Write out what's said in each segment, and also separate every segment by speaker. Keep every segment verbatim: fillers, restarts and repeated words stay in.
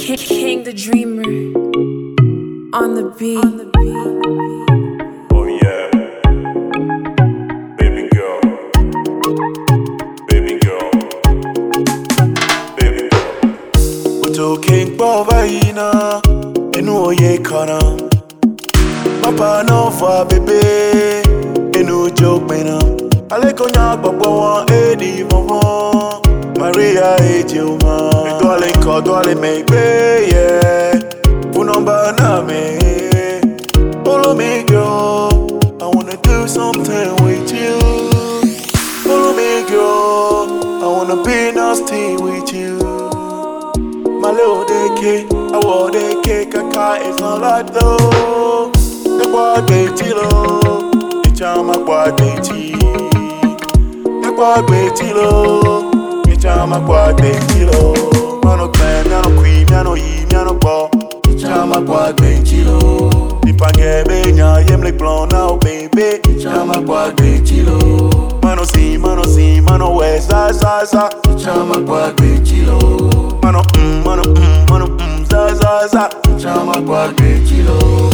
Speaker 1: King the Dreamer on the beat.
Speaker 2: Oh yeah, baby girl, baby girl, baby girl. Uto king bova ina, inu oye kana. Papa no fa bebe, inu joke mena. Aleko nya gbogbo won edi vovon. Maria Ejuma, dwale ko dwale me gbe yeah. Punamba na me, follow me girl. I wanna do something with you. Follow me girl, I wanna be nasty with you. My little deke, I want a cake, a car is not like though. The boy Betty lo, the charm my boy Betty. The boy Betty lo. Chama kwa benchilo, mano clan, mano queen, mano yi, mano bo. Chama kwa benchilo, dipange benya, yemle blonde now baby. Chama kwa benchilo, mano si, mano si, mano west, za za za. Chama kwa benchilo, mano mm, mano mm, mano mm, za za za. Chama kwa benchilo.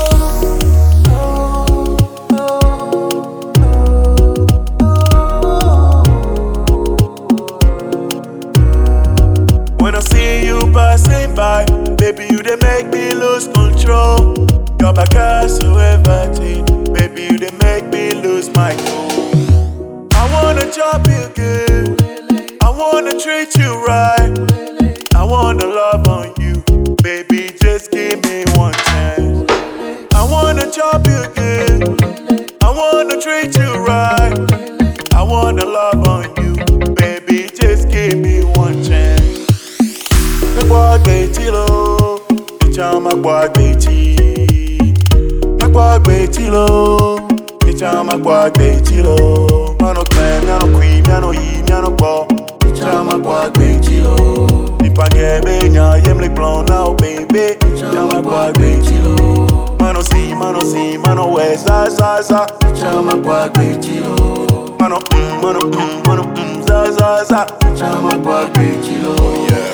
Speaker 2: When I see you passing by, baby, you they make me lose control. Your back is so everything, baby, you they make me lose my cool. I wanna chop you good, I wanna treat you right, I wanna love on you, baby, just give me one chance. I wanna chop you good, I wanna treat you right, I wanna love on you, baby, just give me one chance. Magua Betty lo, the charm Magua Betty. Magua Betty lo, the charm Magua Betty lo. Mano clan, mano queen, mano yi, mano bo. The charm Magua Betty lo. The pange benya, yemle blonde now baby. The charm Magua Betty lo. Mano si, mano si, mano west, za za za. The charm Magua Betty lo. Mano mm, mano mm, mano mm, za za za. The charm Magua Betty lo. Yeah.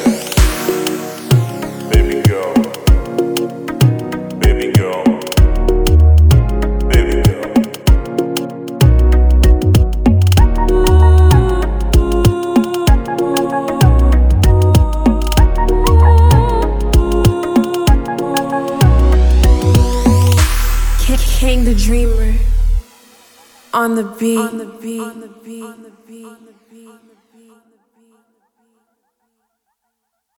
Speaker 1: King the Dreamer on the beat. On the beat. On the beat.